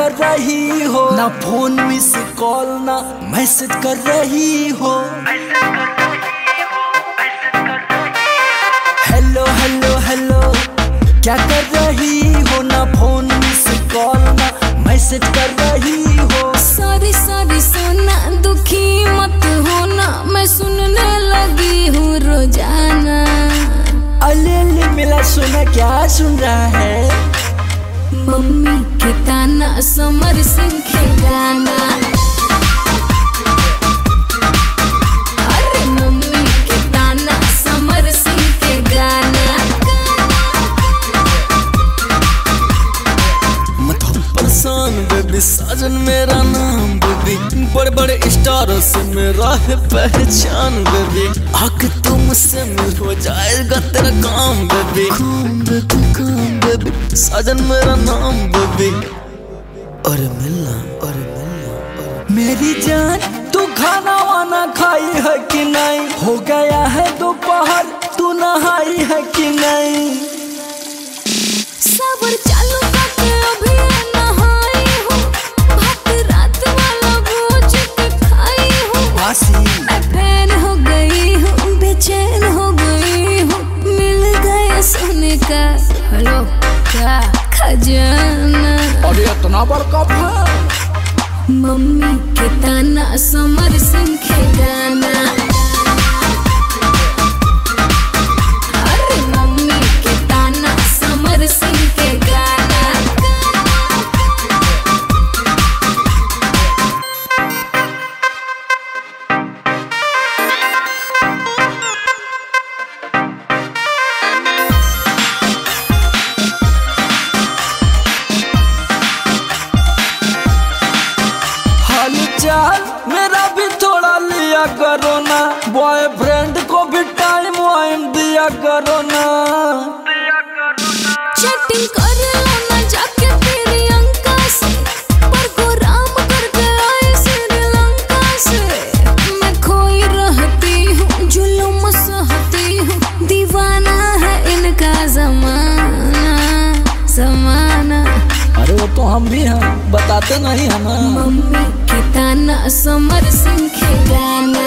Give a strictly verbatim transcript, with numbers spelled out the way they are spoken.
कर रही हो, ना फोन मिस कॉल ना मैसेज कर रही हो। हेलो हेलो हेलो क्या कर रही हो, ना फोन मिस कॉल ना मैसेज कर रही हो। सॉरी सॉरी सोना दुखी मत होना, मैं सुनने लगी हूँ रोजाना। अले अले मिला सुना, क्या सुन रहा है? मम्मी के ताना समर सिंह के गाना। अरे मम्मी के ताना समर सिंह के गाना। मत हो परेशान बेबी, साजन मेरा नाम बेबी, बड़े बड़े स्टारों से मेरा है पहचान बेबी। आके तुम मुझसे मिल हो जाएगा तेरा काम बेबी, काम बेबी काम बेबी, साजन मेरा नाम बेबी। और मिलना और मिलना और मेरी जान, तू खाना वाना खाई है कि नहीं? हो गया है दोपहर, तू नहाई है कि नहीं? सबर चालू करके अभी नहाई हूँ, भात रात वाला भोज के खाई हूँ। मैं फैन हो गई हूँ, बेचैन हो गई हूँ, मिल गया सोने का हेलो क्या खजाना। और इतना बड़का फैन। मम्मी के ताना समर सिंह के गाना। अरे मम्मी के ताना समर सिंह के गाना। हालचाल मेरा भी थोड़ा लिया करो ना, बॉयफ्रेंड को भी टाइम वाइम दिया करो ना। चैटिंग कर लो ना जाके प्रियंका से, प्रोग्राम करके आई श्रीलंका से। मैं खोई रहती हूँ, जुल्म सहती हूँ, दीवाना है इनका जमाना जमाना। अरे वो तो हम भी हैं, बताते नहीं हम। मम्मी के ताना समर सिंह के गाना।